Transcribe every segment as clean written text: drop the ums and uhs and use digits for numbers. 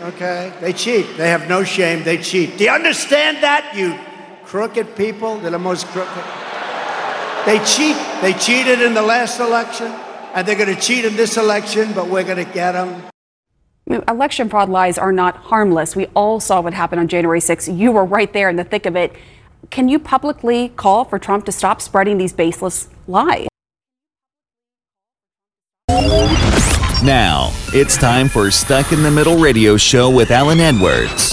okay? They cheat. They have no shame. They cheat. Do you understand that, you crooked people? They're the most crooked. They cheat. They cheated in the last election, and they're going to cheat in this election, but we're going to get them. Election fraud lies are not harmless. We all saw what happened on January 6th. You were right there in the thick of it. Can you publicly call for Trump to stop spreading these baseless lies? Now, it's time for Stuck in the Middle Radio Show with Alan Edwards.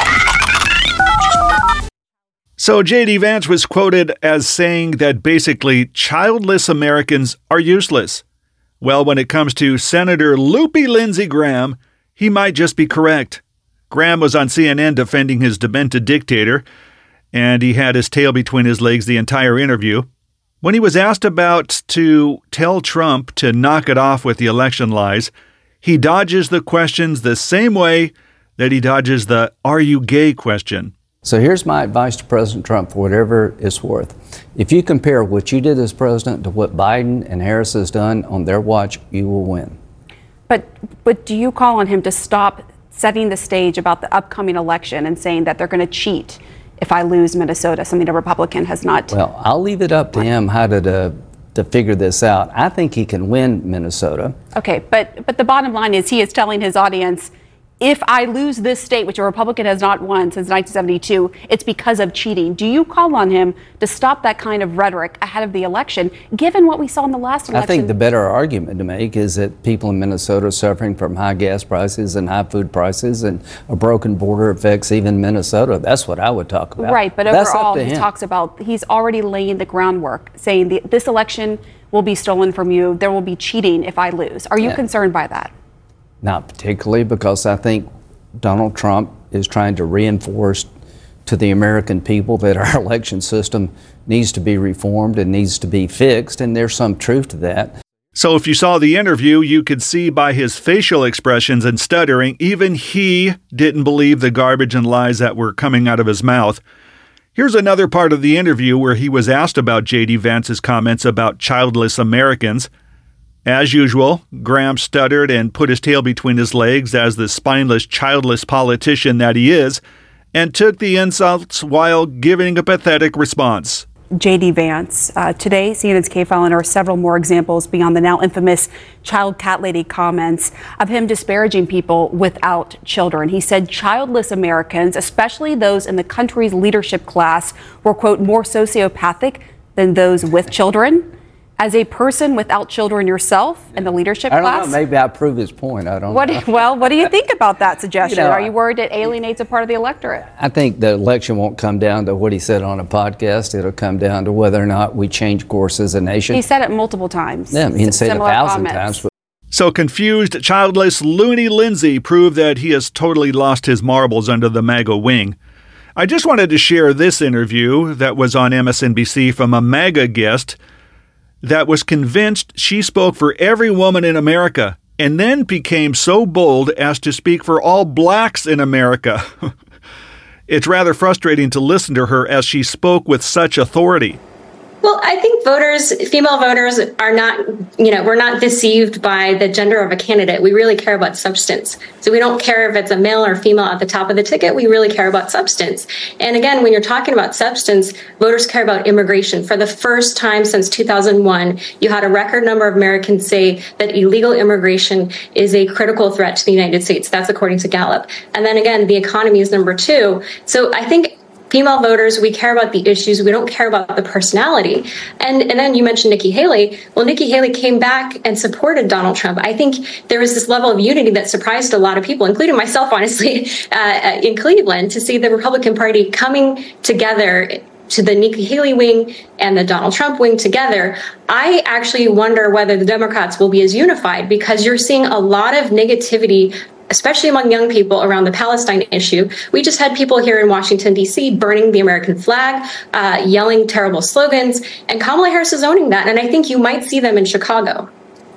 So J.D. Vance was quoted as saying that basically childless Americans are useless. Well, when it comes to Senator Loopy Lindsey Graham, he might just be correct. Graham was on CNN defending his demented dictator, and he had his tail between his legs the entire interview. When he was asked about to tell Trump to knock it off with the election lies, he dodges the questions the same way that he dodges the "are you gay" question. So here's my advice to President Trump for whatever it's worth. If you compare what you did as president to what Biden and Harris has done on their watch, you will win. But do you call on him to stop setting the stage about the upcoming election and saying that they're going to cheat if I lose Minnesota, something a Republican has not? Well, I'll leave it up to him how to figure this out. I think he can win Minnesota. Okay, but the bottom line is he is telling his audience, if I lose this state, which a Republican has not won since 1972, it's because of cheating. Do you call on him to stop that kind of rhetoric ahead of the election, given what we saw in the last election? I think the better argument to make is that people in Minnesota are suffering from high gas prices and high food prices, and a broken border affects even Minnesota. That's what I would talk about. Right, but overall, he talks about, he's already laying the groundwork, saying this election will be stolen from you. There will be cheating if I lose. Are you concerned by that? Not particularly, because I think Donald Trump is trying to reinforce to the American people that our election system needs to be reformed and needs to be fixed, and there's some truth to that. So if you saw the interview, you could see by his facial expressions and stuttering, even he didn't believe the garbage and lies that were coming out of his mouth. Here's another part of the interview where he was asked about J.D. Vance's comments about childless Americans. As usual, Graham stuttered and put his tail between his legs as the spineless, childless politician that he is, and took the insults while giving a pathetic response. J.D. Vance. Today, CNN's K-File, and there are several more examples beyond the now infamous child cat lady comments of him disparaging people without children. He said childless Americans, especially those in the country's leadership class, were, quote, more sociopathic than those with children. As a person without children yourself in the leadership class? I don't know. Maybe I prove his point. I don't know. Well, what do you think about that suggestion? Are you worried it alienates a part of the electorate? I think the election won't come down to what he said on a podcast. It'll come down to whether or not we change course as a nation. He said it multiple times. Yeah, he said it 1,000 times. So confused, childless Looney Lindsey proved that he has totally lost his marbles under the MAGA wing. I just wanted to share this interview that was on MSNBC from a MAGA guest that was convinced she spoke for every woman in America and then became so bold as to speak for all blacks in America. It's rather frustrating to listen to her as she spoke with such authority. Well, I think female voters are not, we're not deceived by the gender of a candidate. We really care about substance. So we don't care if it's a male or female at the top of the ticket. We really care about substance. And again, when you're talking about substance, voters care about immigration. For the first time since 2001, you had a record number of Americans say that illegal immigration is a critical threat to the United States. That's according to Gallup. And then again, the economy is number 2. So I think female voters, we care about the issues. We don't care about the personality. And then you mentioned Nikki Haley. Well, Nikki Haley came back and supported Donald Trump. I think there was this level of unity that surprised a lot of people, including myself, honestly, in Cleveland, to see the Republican Party coming together to the Nikki Haley wing and the Donald Trump wing together. I actually wonder whether the Democrats will be as unified, because you're seeing a lot of negativity, especially among young people, around the Palestine issue. We just had people here in Washington, D.C. burning the American flag, yelling terrible slogans, and Kamala Harris is owning that. And I think you might see them in Chicago.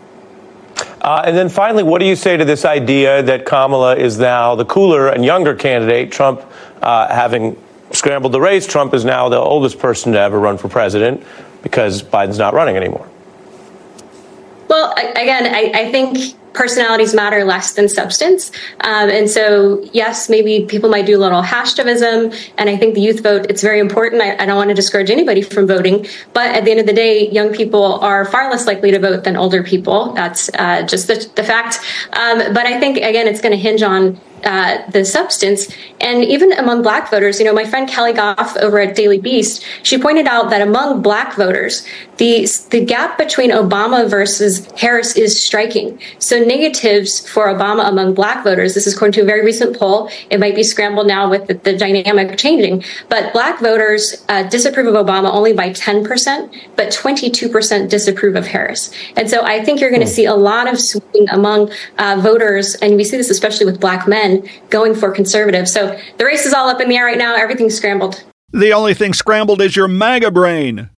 And then finally, what do you say to this idea that Kamala is now the cooler and younger candidate? Trump, having scrambled the race, Trump is now the oldest person to ever run for president because Biden's not running anymore. Well, again, I think personalities matter less than substance. And so, yes, maybe people might do a little hashtavism. And I think the youth vote, it's very important. I don't want to discourage anybody from voting. But at the end of the day, young people are far less likely to vote than older people. That's just the fact. But I think, again, it's going to hinge on the substance. And even among Black voters, my friend Kelly Goff over at Daily Beast, she pointed out that among Black voters, the gap between Obama versus Harris is striking. So negatives for Obama among Black voters, this is according to a very recent poll. It might be scrambled now with the dynamic changing, but Black voters disapprove of Obama only by 10%, but 22% disapprove of Harris. And so I think you're going to see a lot of swing among voters, and we see this especially with Black men going for conservative. So the race is all up in the air right now. Everything's scrambled. The only thing scrambled is your MAGA brain.